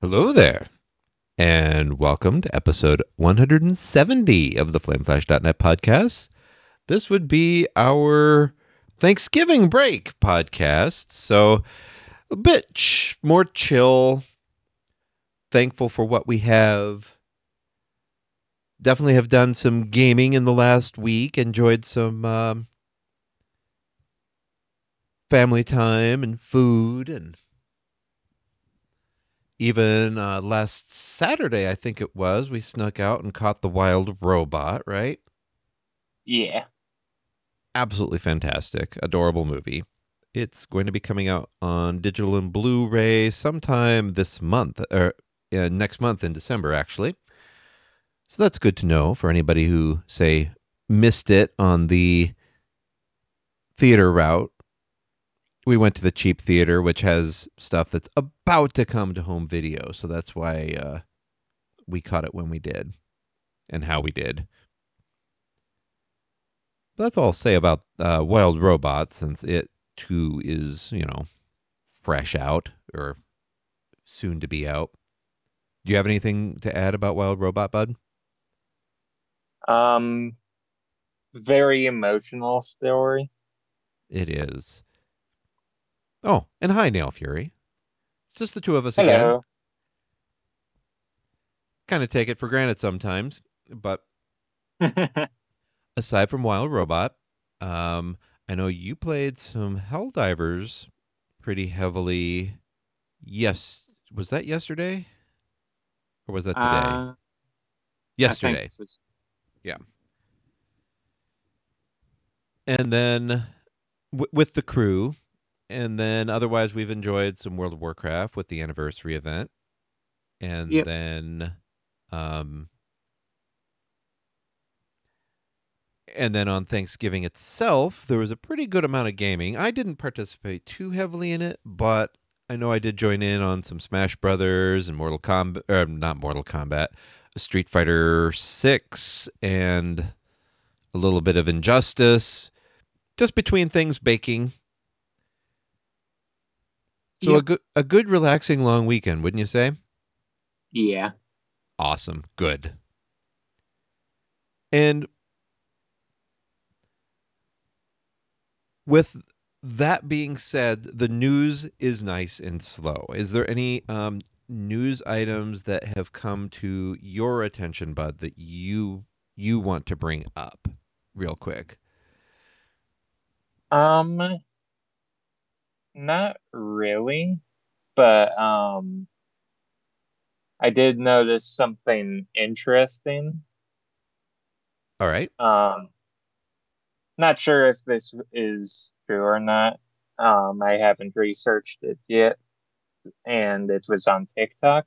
Hello there, and welcome to episode 170 of the FlameFlash.net podcast. This would be our Thanksgiving break podcast, so a bit more chill, thankful for what we have. Definitely have done some gaming in the last week, enjoyed some family time and food, and even last Saturday, I think it was, we snuck out and caught the wild robot, right? Yeah. Absolutely fantastic, adorable movie. It's going to be coming out on digital and Blu-ray sometime this month, or next month in December, actually. So that's good to know for anybody who, say, missed it on the theater route. We went to the cheap theater, which has stuff that's about to come to home video, so that's why we caught it when we did and how we did. That's all I'll say about Wild Robot, since it too is, fresh out or soon to be out. Do you have anything to add about Wild Robot, Bud? Um, Very emotional story. It is. Oh, and hi, Nail Fury. It's just the two of us again. Hello. Kind of take it for granted sometimes, but aside from Wild Robot, um, I know you played some Helldivers pretty heavily. Yes, was that yesterday or was that today? Uh, I think Yesterday. this was Yeah. And then with the crew, and then otherwise we've enjoyed some World of Warcraft with the anniversary event, and Yep. then um, and then on Thanksgiving itself there was a pretty good amount of gaming. I didn't participate too heavily in it, but I know I did join in on some Smash Brothers and Mortal Kombat, or not Mortal Kombat, Street Fighter 6, and a little bit of Injustice, just between things baking. So Yep. a good relaxing long weekend, wouldn't you say? Yeah. Awesome. Good. And with that being said, the news is nice and slow. Is there any news items that have come to your attention, Bud, that you want to bring up real quick? Um, Not really, but I did notice something interesting. All right. Um, Not sure if this is true or not. I haven't researched it yet, and it was on TikTok.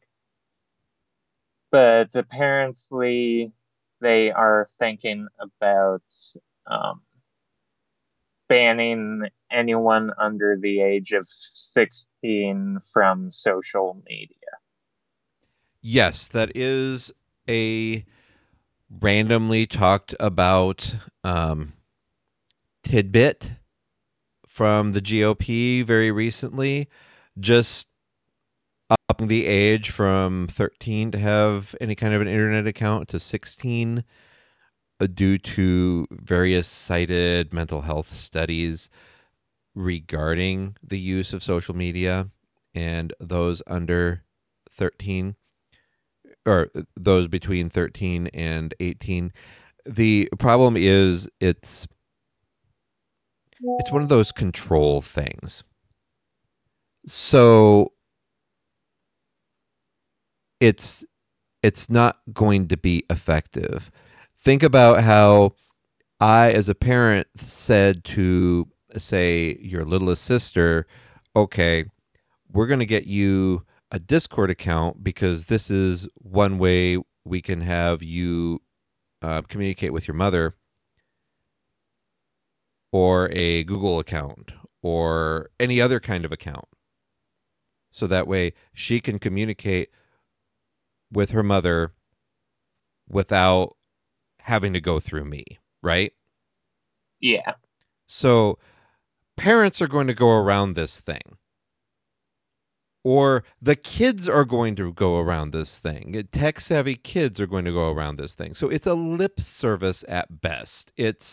But apparently, they are thinking about um, banning anyone under the age of 16 from social media. Yes, that is a randomly talked about tidbit from the GOP very recently. Just upping the age from 13 to have any kind of an internet account to 16 due to various cited mental health studies regarding the use of social media and those under 13 or those between 13 and 18. The problem is it's one of those control things. So it's it's not going to be effective. Think about how I, as a parent, said to, say, your littlest sister, okay, we're going to get you a Discord account because this is one way we can have you communicate with your mother, or a Google account, or any other kind of account. So that way she can communicate with her mother without having to go through me, right? Yeah. So parents are going to go around this thing. Or the kids are going to go around this thing. Tech savvy kids are going to go around this thing. So it's a lip service at best.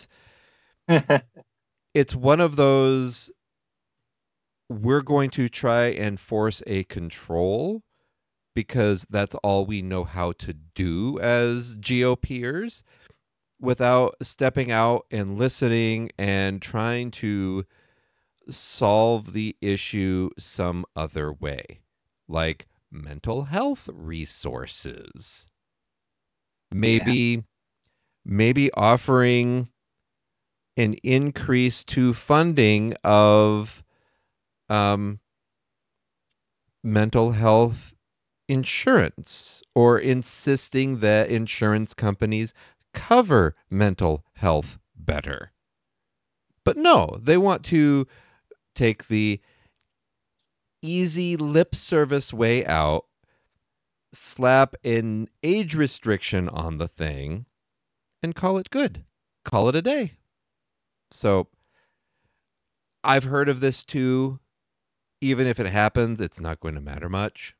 It's one of those, we're going to try and force a control because that's all we know how to do as GOPers, without stepping out and listening and trying to solve the issue some other way, like mental health resources. Yeah. Maybe offering an increase to funding of um, mental health insurance, or insisting that insurance companies cover mental health better. But no, they want to take the easy lip service way out, slap an age restriction on the thing, and call it good. Call it a day. So I've heard of this too. Even if it happens, it's not going to matter much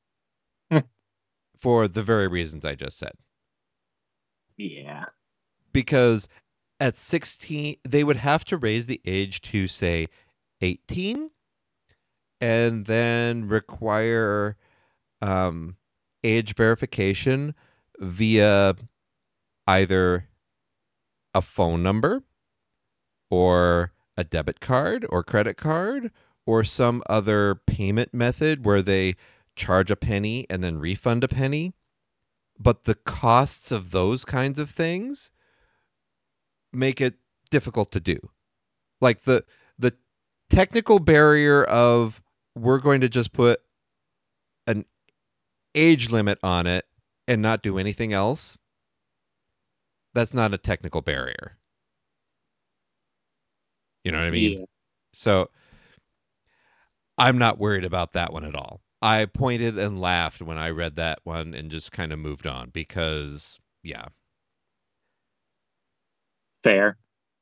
for the very reasons I just said. Yeah. Because at 16, they would have to raise the age to, say, 18, and then require um, age verification via either a phone number or a debit card or credit card or some other payment method where they charge a penny and then refund a penny. But the costs of those kinds of things make it difficult to do. Like the technical barrier of, we're going to just put an age limit on it and not do anything else, that's not a technical barrier. You know what I mean? Yeah. So I'm not worried about that one at all. I pointed and laughed when I read that one and just kind of moved on because, yeah. Fair.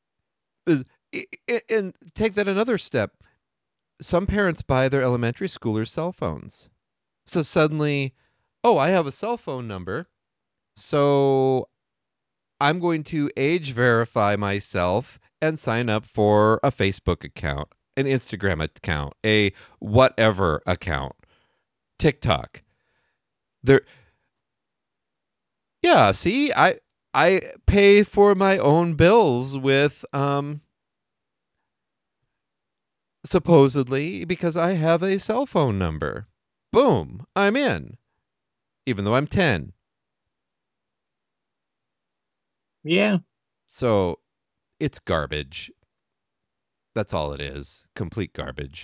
And take that another step. Some parents buy their elementary schoolers cell phones. So suddenly, oh, I have a cell phone number. So I'm going to age verify myself and sign up for a Facebook account, an Instagram account, a whatever account, TikTok. There, yeah. See, I pay for my own bills with supposedly because I have a cell phone number. Boom, I'm in, even though I'm 10. Yeah. So it's garbage. That's all it is. Complete garbage.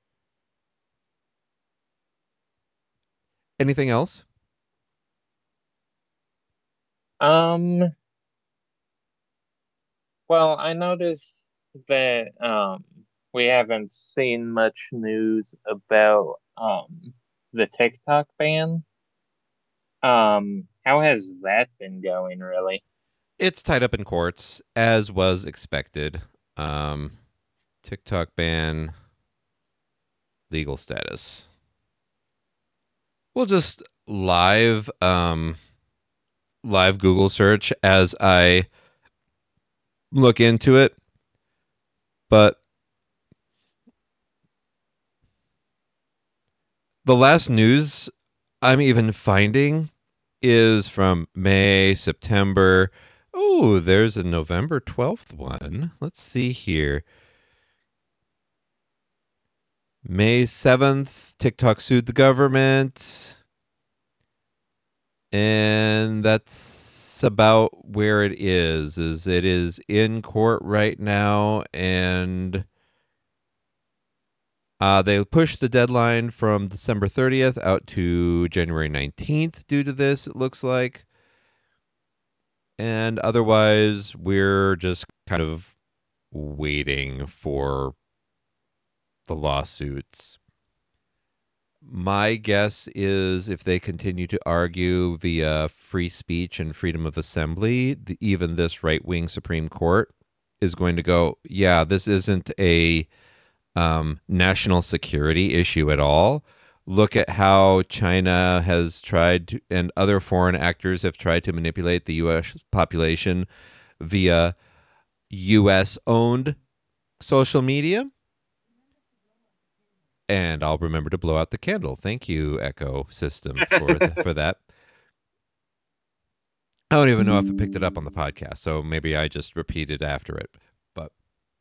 Anything else? Um, well, I noticed that we haven't seen much news about the TikTok ban. How has that been going, really? It's tied up in courts, as was expected. Um, TikTok ban, legal status. We'll just live Google search as I look into it. But the last news I'm even finding is from May, September. Oh, there's a November 12th one. Let's see here. May 7th, TikTok sued the government. And that's about where it is. Is it is in court right now, and they pushed the deadline from December 30th out to January 19th due to this, it looks like. And otherwise, we're just kind of waiting for the lawsuits. My guess is if they continue to argue via free speech and freedom of assembly, even this right wing Supreme Court is going to go, yeah, this isn't a national security issue at all. Look at how China has tried to, and other foreign actors have tried to manipulate the U.S. population via U.S. owned social media. And I'll remember to blow out the candle. Thank you, Echo System, for that. I don't even know if it picked it up on the podcast, so maybe I just repeated after it. But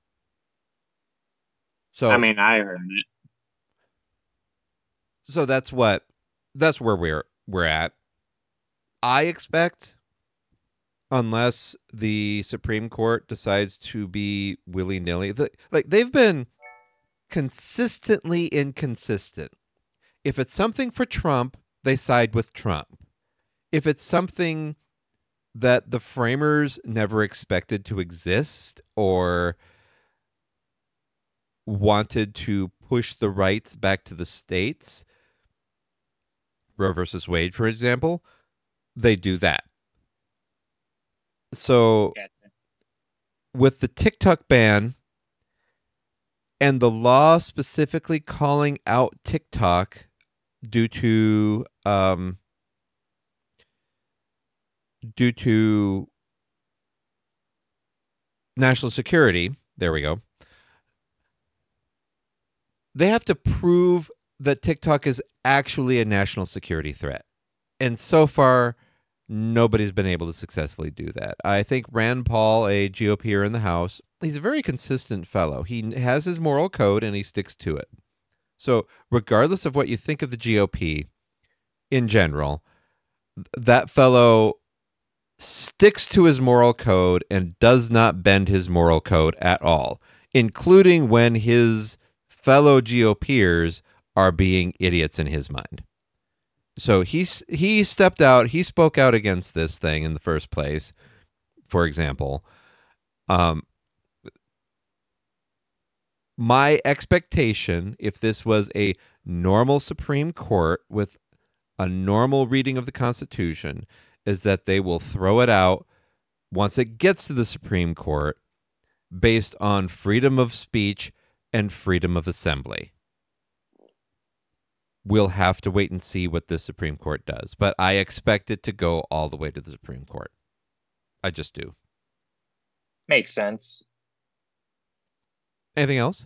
I so mean, I heard it. so that's where we're at. I expect, unless the Supreme Court decides to be willy nilly, like they've been consistently inconsistent. If it's something for Trump, they side with Trump. If it's something that the framers never expected to exist or wanted to push the rights back to the states, Roe versus Wade, for example, they do that. So Gotcha. with the TikTok ban and the law specifically calling out TikTok due to due to national security, there we go. They have to prove that TikTok is actually a national security threat. And so far, nobody's been able to successfully do that. I think Rand Paul, a GOPer in the House, he's a very consistent fellow. He has his moral code and he sticks to it. So, regardless of what you think of the GOP in general, that fellow sticks to his moral code and does not bend his moral code at all, including when his fellow GOPers are being idiots in his mind. So he stepped out, he spoke out against this thing in the first place, for example. Um, my expectation, if this was a normal Supreme Court with a normal reading of the Constitution, is that they will throw it out once it gets to the Supreme Court based on freedom of speech and freedom of assembly. We'll have to wait and see what the Supreme Court does, but I expect it to go all the way to the Supreme Court. I just do. Makes sense. Anything else?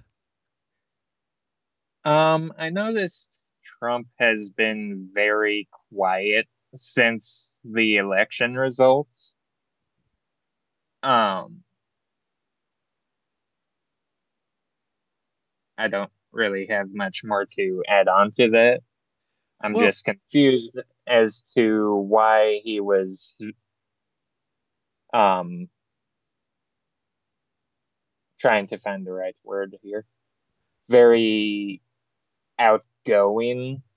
I noticed Trump has been very quiet since the election results. Um, I don't really have much more to add on to that. I'm Well, just confused as to why he was um trying to find the right word here. Very outgoing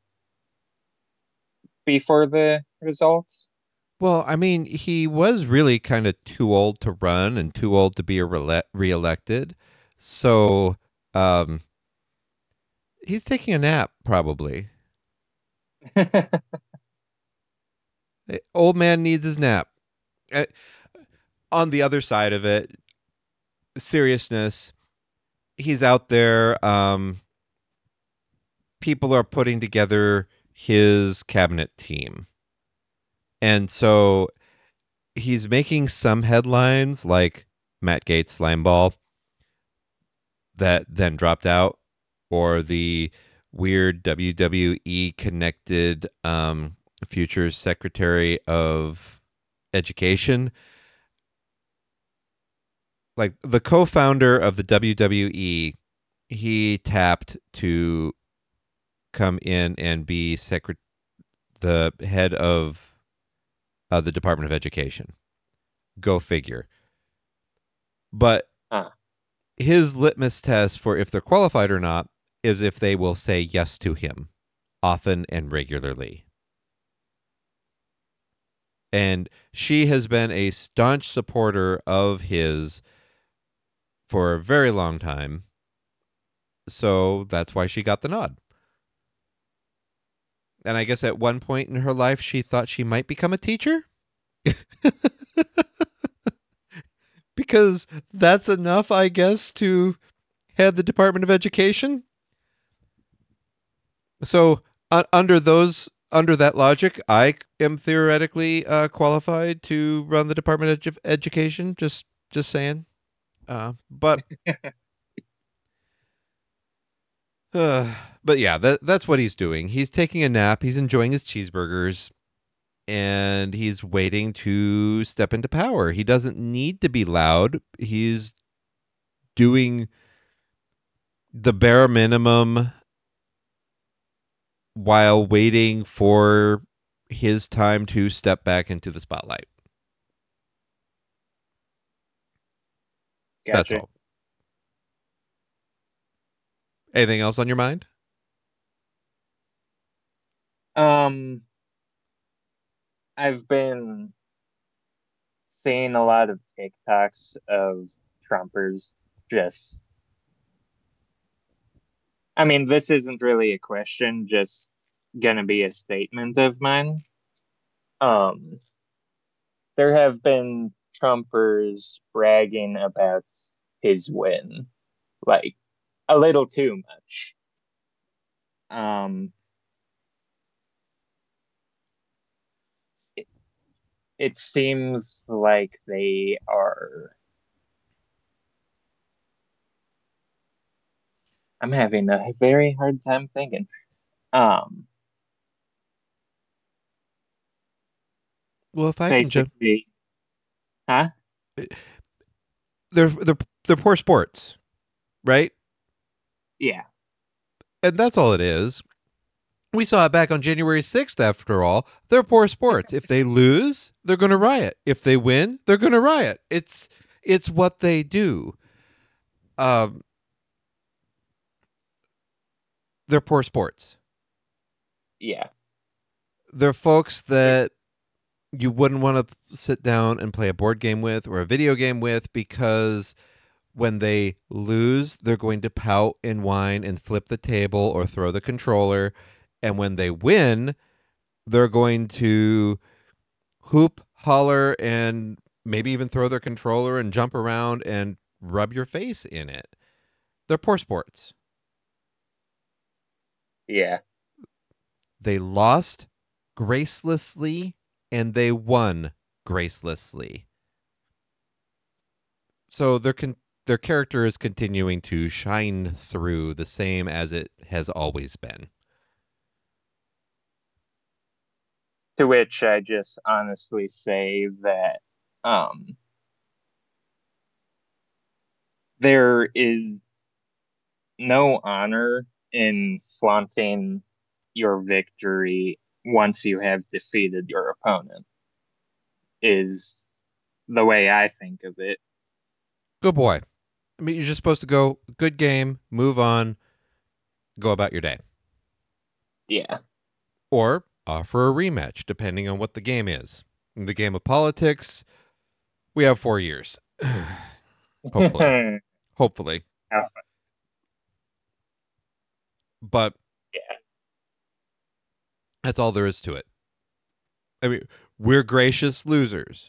before the results. well, I mean, he was really kind of too old to run and too old to be reelected. So, um, he's taking a nap probably. Old man needs his nap. Uh, on the other side of it, seriousness, he's out there. People are putting together his cabinet team. And so he's making some headlines like Matt Gaetz slimeball that then dropped out, or the weird WWE connected future Secretary of Education. Like the co-founder of the WWE, he tapped to come in and be the head of the Department of Education. Go figure. But Huh. his litmus test for if they're qualified or not is if they will say yes to him often and regularly. And she has been a staunch supporter of his for a very long time. So that's why she got the nod. And I guess at one point in her life, she thought she might become a teacher. Because that's enough, I guess, to head the Department of Education. So under that logic, I am theoretically qualified to run the Department of Education. Just saying. But uh, but yeah, that's what he's doing. He's taking a nap. He's enjoying his cheeseburgers, and he's waiting to step into power. He doesn't need to be loud. He's doing the bare minimum while waiting for his time to step back into the spotlight. That's Gotcha. all. Anything else on your mind? Um, I've been seeing a lot of TikToks of Trumpers just, I mean, this isn't really a question, just gonna be a statement of mine. Um, there have been Trumpers bragging about his win, like a little too much. Um, it, it seems like they are. I'm having a very hard time thinking. Um, Well, if I can jump, basically, huh? they're poor sports, right? Yeah. And that's all it is. We saw it back on January 6th, after all. They're poor sports. If they lose, they're going to riot. If they win, they're going to riot. It's what they do. Um, they're poor sports. Yeah. They're folks It, that you wouldn't want to sit down and play a board game with or a video game with because when they lose, they're going to pout and whine and flip the table or throw the controller. And when they win, they're going to hoop, holler, and maybe even throw their controller and jump around and rub your face in it. They're poor sports. yeah. They lost gracelessly and they won gracelessly. So their character is continuing to shine through the same as it has always been. To which I just honestly say that um there is no honor in flaunting your victory once you have defeated your opponent, is the way I think of it. Good boy. I mean, you're just supposed to go, good game, move on, go about your day. Yeah. Or offer a rematch, depending on what the game is. In the game of politics, we have 4 years. Hopefully. Hopefully. But Yeah. that's all there is to it. I mean, we're gracious losers.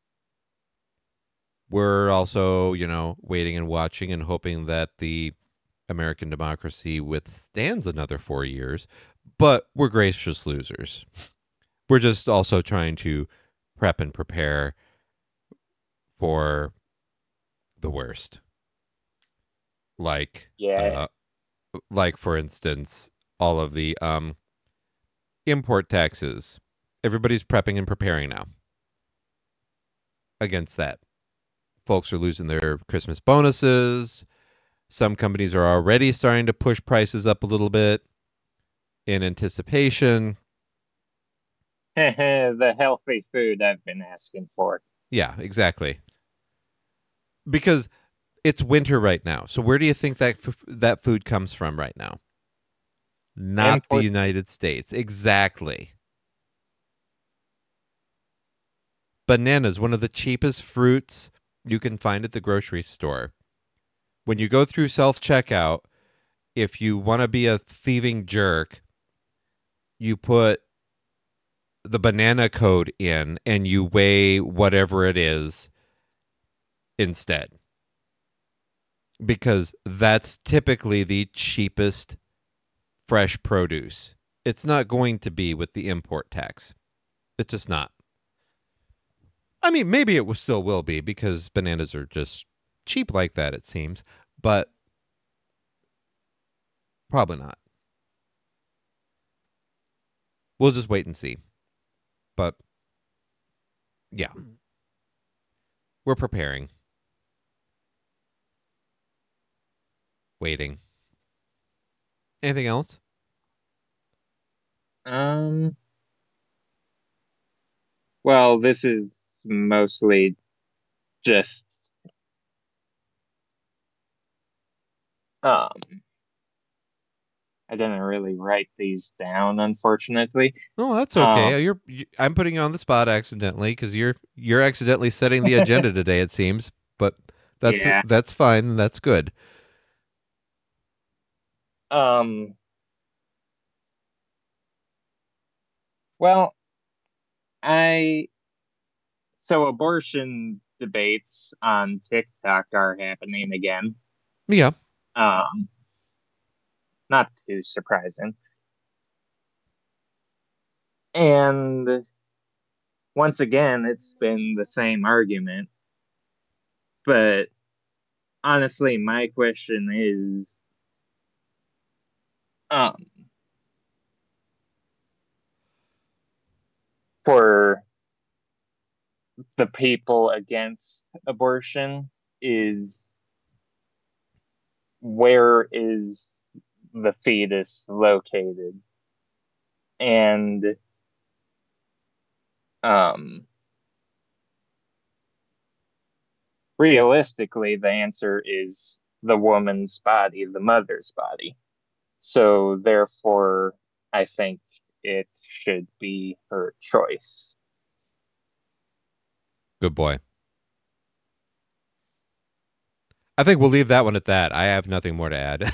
We're also, waiting and watching and hoping that the American democracy withstands another 4 years, but we're gracious losers. We're just also trying to prep and prepare for the worst. Like, Yeah. uh, like for instance, all of the import taxes. Everybody's prepping and preparing now against that. Folks are losing their Christmas bonuses. Some companies are already starting to push prices up a little bit in anticipation. The healthy food I've been asking for. Yeah, exactly. Because it's winter right now. So where do you think that food comes from right now? Not the Import. United States. Exactly. Bananas, one of the cheapest fruits you can find at the grocery store. When you go through self-checkout, if you want to be a thieving jerk, you put the banana code in and you weigh whatever it is instead. Because that's typically the cheapest fresh produce. It's not going to be with the import tax. It's just not. I mean, maybe it still will be because bananas are just cheap like that, it seems, but probably not. We'll just wait and see. But yeah, we're preparing, waiting. Anything else? Um, well, this is mostly just um I didn't really write these down, unfortunately. Oh, that's Um, okay. I'm putting you on the spot accidentally because you're accidentally setting the agenda today, it seems. But yeah. that's fine. That's good. Um, well, I so abortion debates on TikTok are happening again. Yeah, Um, not too surprising. And once again, it's been the same argument. But honestly, my question is, um, for the people against abortion, is where is the fetus located? And um, realistically, the answer is the woman's body, the mother's body. So therefore, I think it should be her choice. good boy. I think we'll leave that one at that. I have nothing more to add.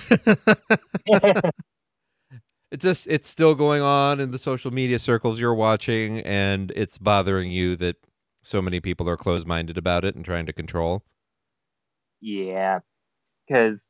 It's still going on in the social media circles you're watching, and it's bothering you that so many people are closed-minded about it and trying to control. Yeah, because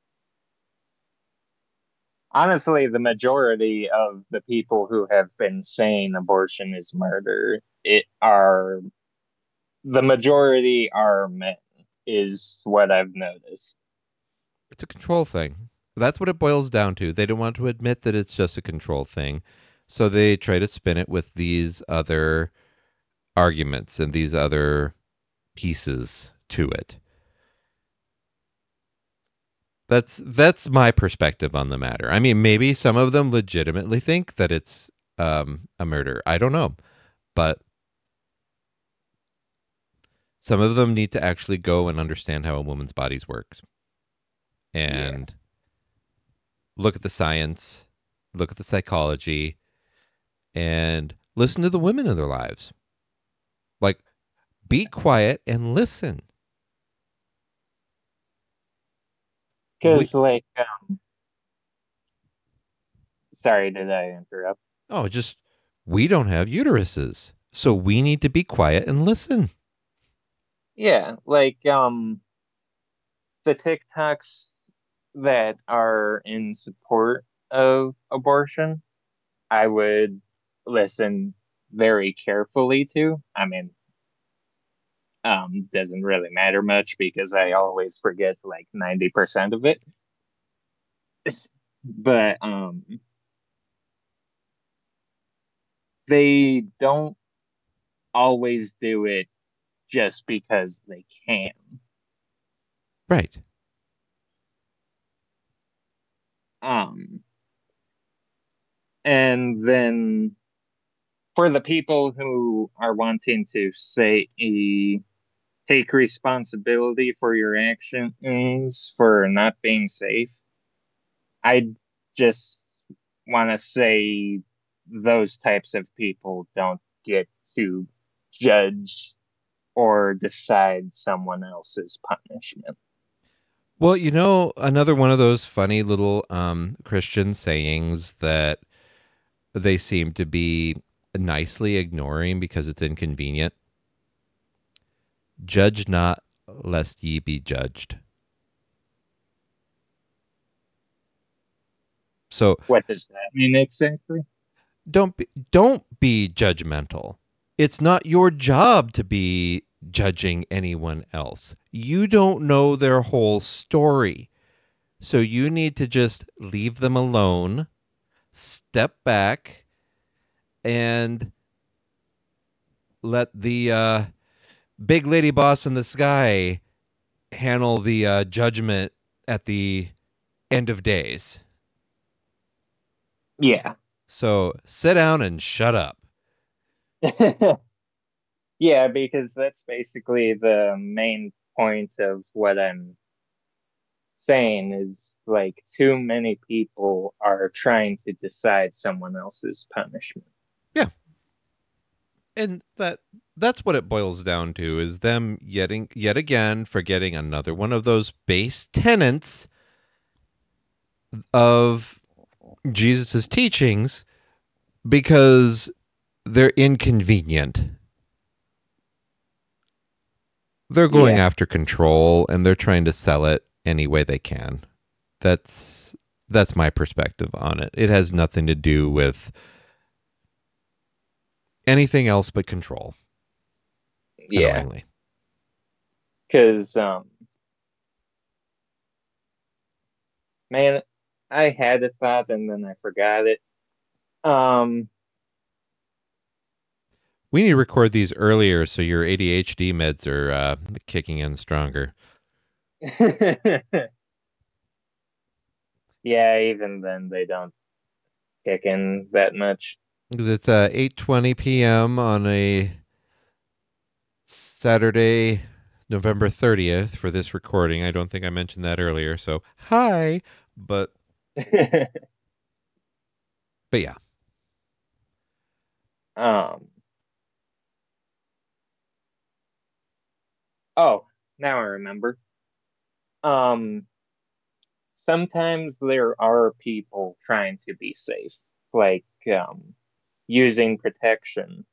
honestly, the majority of the people who have been saying abortion is murder, it are the majority are men, is what I've noticed. It's a control thing. That's what it boils down to. They don't want to admit that it's just a control thing. So they try to spin it with these other arguments and these other pieces to it. That's my perspective on the matter. I mean, maybe some of them legitimately think that it's a murder. I don't know, but some of them need to actually go and understand how a woman's body's works Yeah, and look at the science, look at the psychology, and listen to the women in their lives. Like, be quiet and listen. We because like, sorry, did I interrupt? oh, just we don't have uteruses, so we need to be quiet and listen. Yeah, like the TikToks that are in support of abortion, I would listen very carefully to. I mean, doesn't really matter much because I always forget like 90% of it. But they don't always do it just because they can. Right. Um, and then for the people who are wanting to say take responsibility for your actions for not being safe, I just want to say those types of people don't get to judge or decide someone else's punishment. Well, you know, another one of those funny little Christian sayings that they seem to be nicely ignoring because it's inconvenient. Judge not, lest ye be judged. So What does that mean exactly? don't be judgmental. It's not your job to be judging anyone else. You don't know their whole story. So you need to just leave them alone, step back, and let the big lady boss in the sky handle the judgment at the end of days. Yeah. So sit down and shut up. Yeah, because that's basically the main point of what I'm saying is like too many people are trying to decide someone else's punishment. Yeah. And that's what it boils down to is them yet again forgetting another one of those base tenets of Jesus's teachings because they're inconvenient. They're going Yeah. after control and they're trying to sell it any way they can. That's my perspective on it. It has nothing to do with anything else but control, Yeah. annoyingly. Because man, I had a thought and then I forgot it. Um We need to record these earlier so your ADHD meds are kicking in stronger. yeah, even then they don't kick in that much. Because it's 8:20 p.m. on a Saturday, November 30th for this recording. I don't think I mentioned that earlier, so hi. But but yeah, um oh, now I remember. Um Sometimes there are people trying to be safe, like using protection,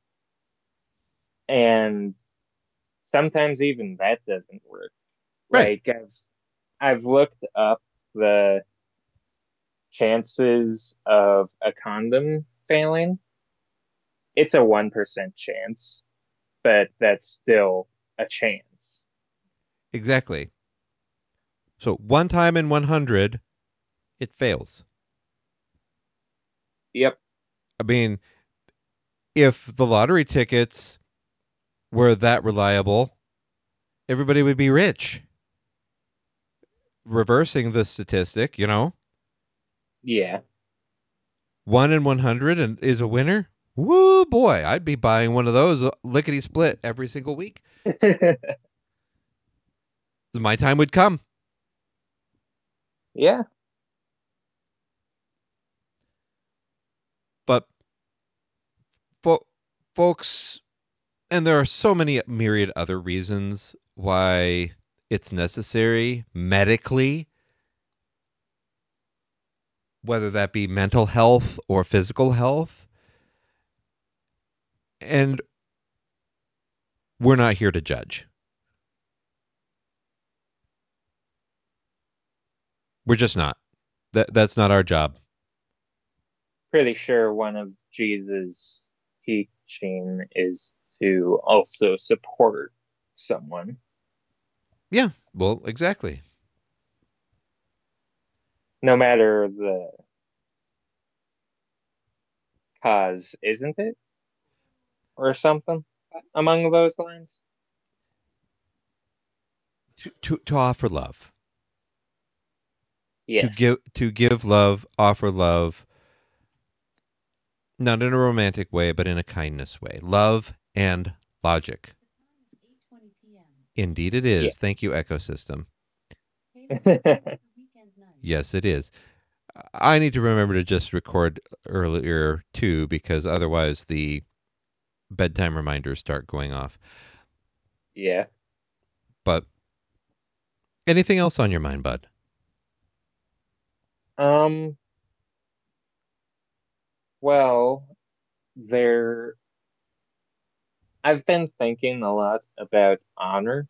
and sometimes even that doesn't work. right. Like I've looked up the chances of a condom failing. It's a 1% chance, but that's still a chance. Exactly. So one time in 100, it fails. Yep. I mean, if the lottery tickets were that reliable, everybody would be rich. Reversing the statistic, Yeah. one in 100 and is a winner. Woo boy, I'd be buying one of those lickety split every single week. My time would come. Yeah. But fo- folks, and there are so many myriad other reasons why it's necessary medically, whether that be mental health or physical health. And we're not here to judge. We're just not. That's not our job. Pretty sure one of Jesus' teaching is to also support someone, Yeah, well, exactly. no matter the cause, isn't it? Or something among those lines? To offer love, Yes. to give love, offer love, not in a romantic way, but in a kindness way. Love and logic. Indeed, it Yeah. is. Thank you, ecosystem. Yes, it is. I need to remember to just record earlier too, because otherwise the bedtime reminders start going off. Yeah. But anything else on your mind, bud? Um, well, there I've been thinking a lot about honor.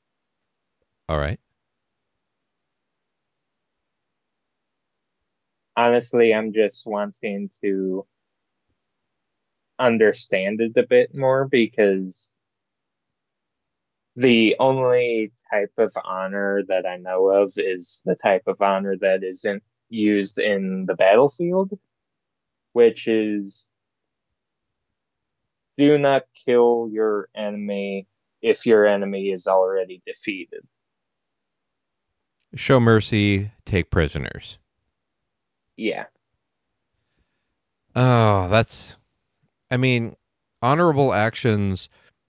All right. Honestly, I'm just wanting to understand it a bit more because the only type of honor that I know of is the type of honor that isn't used in the battlefield, which is do not kill your enemy if your enemy is already defeated. Show mercy, take prisoners. Yeah. Oh, I mean, honorable actions.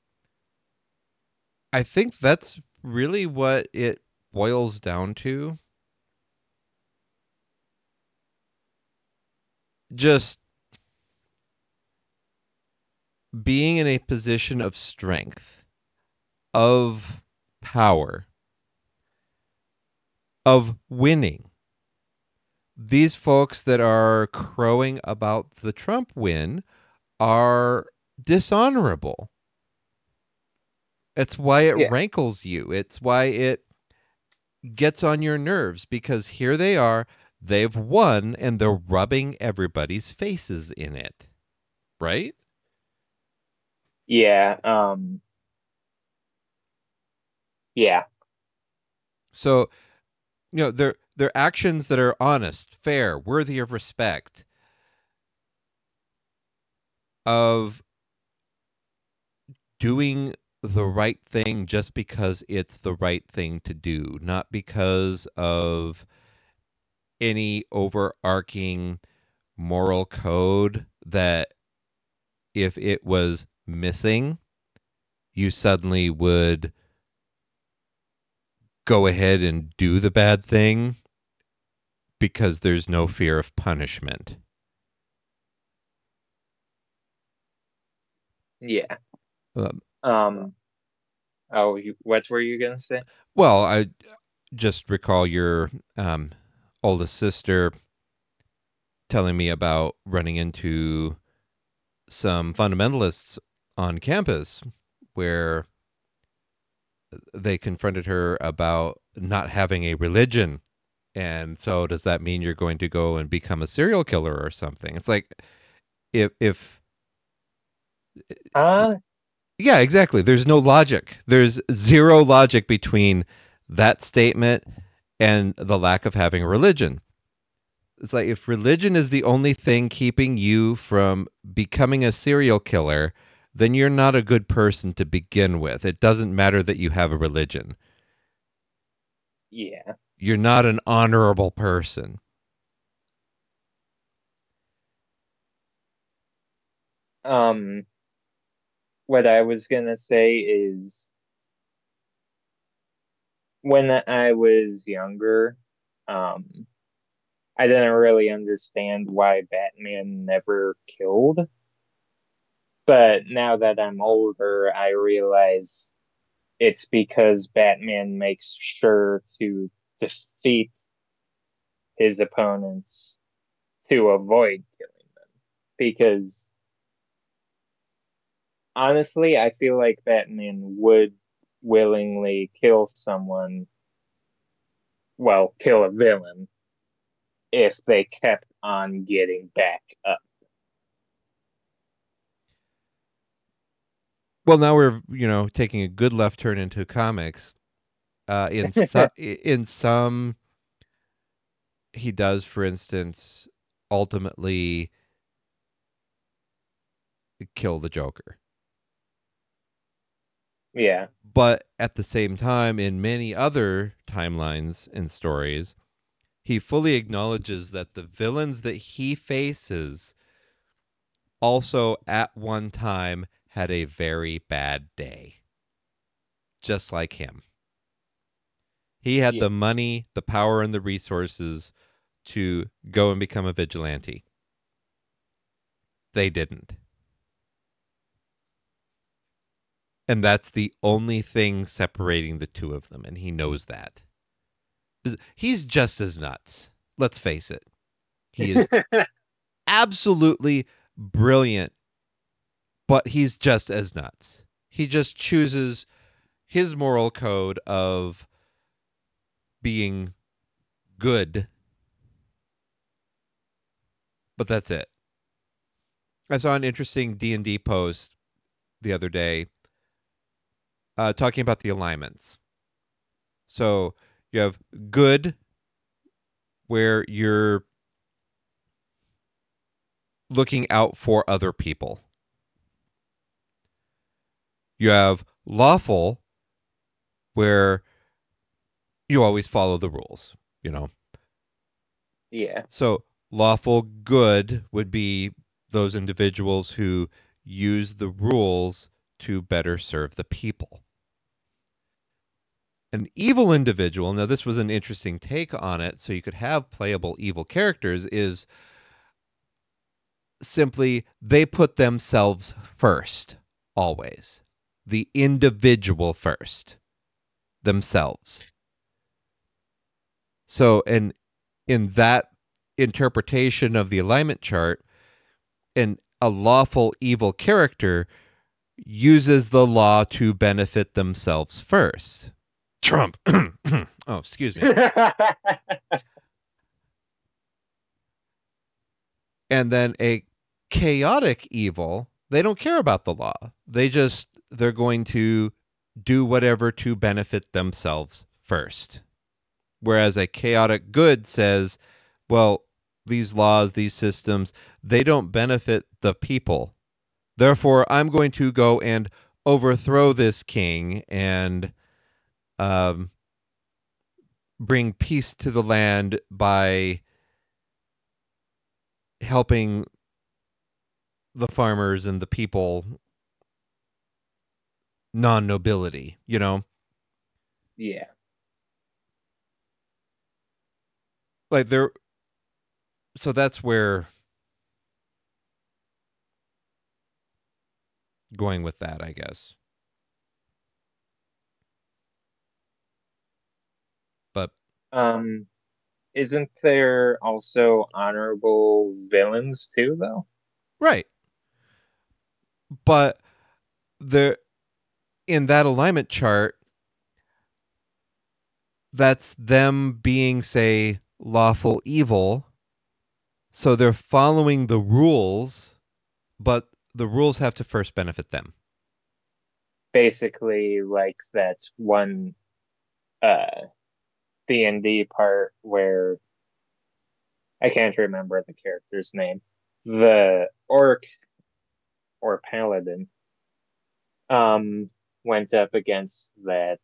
I think that's really what it boils down to. Just being in a position of strength, of power, of winning. These folks that are crowing about the Trump win are dishonorable. It's why it Yeah. rankles you. It's why it gets on your nerves because here they are, they've won and they're rubbing everybody's faces in it, right? Yeah. Yeah. So, they're actions that are honest, fair, worthy of respect, of doing the right thing just because it's the right thing to do, not because of any overarching moral code that if it was missing, you suddenly would go ahead and do the bad thing because there's no fear of punishment. Yeah. Um, Um what were you gonna say? well, I just recall your oldest sister telling me about running into some fundamentalists on campus where they confronted her about not having a religion. And so does that mean you're going to go and become a serial killer or something? It's like if Uh yeah, exactly. There's no logic. There's zero logic between that statement and the lack of having a religion. It's like if religion is the only thing keeping you from becoming a serial killer, then you're not a good person to begin with. It doesn't matter that you have a religion. yeah. You're not an honorable person. Um what I was gonna say is when I was younger, um I didn't really understand why Batman never killed. But now that I'm older, I realize it's because Batman makes sure to defeat his opponents to avoid killing them. Because honestly, I feel like Batman would willingly kill someone, well, kill a villain, if they kept on getting back up. Well, now we're, taking a good left turn into comics. In some he does, for instance, ultimately kill the Joker. Yeah, But at the same time, in many other timelines and stories, he fully acknowledges that the villains that he faces also at one time had a very bad day, just like him. He had yeah, the money, the power, and the resources to go and become a vigilante. They didn't. And that's the only thing separating the two of them, and he knows that. He's just as nuts. Let's face it. He is absolutely brilliant, but he's just as nuts. He just chooses his moral code of being good but that's it. I saw an interesting D&D post the other day talking about the alignments. So you have good, where you're looking out for other people. You have lawful, where you always follow the rules, you know. Yeah. So lawful good would be those individuals who use the rules to better serve the people. An evil individual, now this was an interesting take on it, so you could have playable evil characters, is simply they put themselves first, always. The individual first, themselves. So, and in that interpretation of the alignment chart, a lawful evil character uses the law to benefit themselves first. Trump. Oh, excuse me. And then a chaotic evil, they don't care about the law. They're going to do whatever to benefit themselves first. Whereas a chaotic good says, well, these laws, these systems, they don't benefit the people. Therefore, I'm going to go and overthrow this king and bring peace to the land by helping the farmers and the people, non-nobility, you know? Yeah. Like there so that's where going with that, I guess. But Um, isn't there also honorable villains too, though? right. But there in that alignment chart, that's them being, say, lawful evil. So they're following the rules, but the rules have to first benefit them. Basically, like that one D&D part where I can't remember the character's name. The orc or paladin went up against that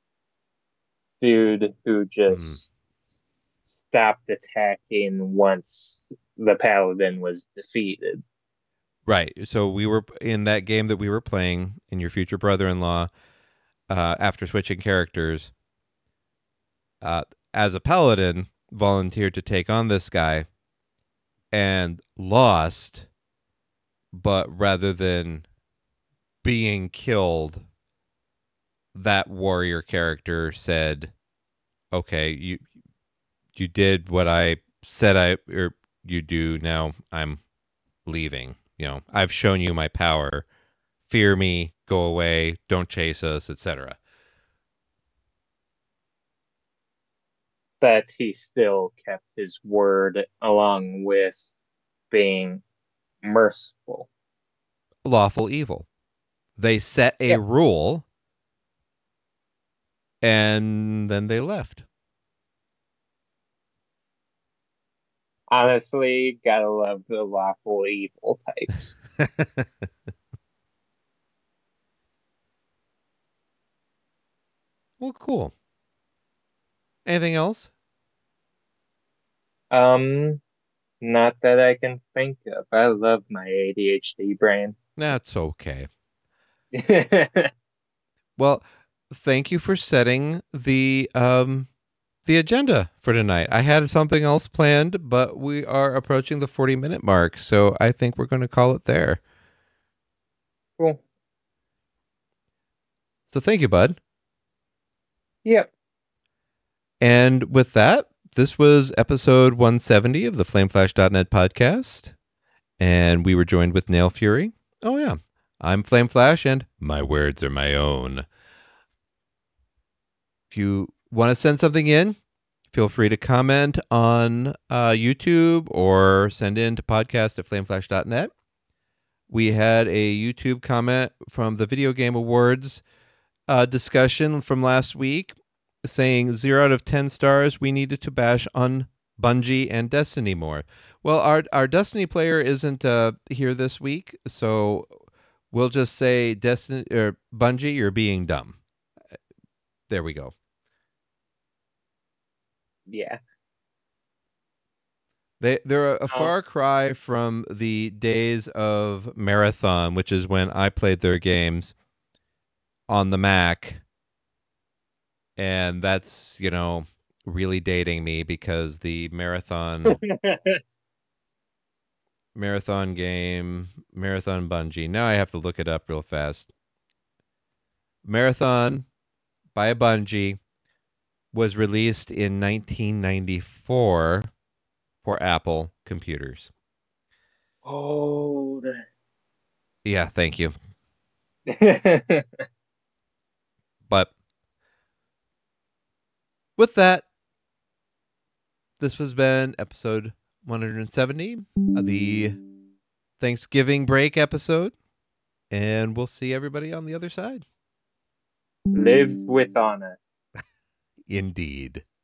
dude who Mm. just stopped attacking once the paladin was defeated. Right. So we were in that game that we were playing in Your Future Brother-in-Law, after switching characters, uh, as a paladin, volunteered to take on this guy and lost, but rather than being killed, that warrior character said, "Okay, you did what I said you do. Now I'm leaving. I've shown you my power. Fear me, go away, don't chase us, etc." But he still kept his word along with being merciful. Lawful evil. They set a Yep. rule and then they left. Honestly, gotta love the lawful evil types. Well, cool. Anything else? Um, Not that I can think of. I love my ADHD brain. That's okay. Well, thank you for setting the agenda for tonight. I had something else planned, but we are approaching the 40-minute mark, so I think we're going to call it there. Cool. So thank you, bud. Yep. And with that, this was episode 170 of the FlameFlash.net podcast, and we were joined with Nail Fury. Oh yeah, I'm Flame Flash, and my words are my own. If you want to send something in, Feel free to comment on YouTube or send in to podcast@flameflash.net. We had a YouTube comment from the Video Game Awards discussion from last week saying 0 out of 10 stars. We needed to bash on Bungie and Destiny more. Well, our Destiny player isn't here this week, so we'll just say Destiny or Bungie, you're being dumb. There we go. Yeah. They're a far cry from the days of Marathon, which is when I played their games on the Mac, and that's, really dating me because the Marathon game, Marathon Bungie. Now I have to look it up real fast. Marathon by Bungie was released in 1994 for Apple computers. Oh. Yeah, thank you. But with that, this has been episode 170, the Thanksgiving break episode, and we'll see everybody on the other side. Live with honor. Indeed.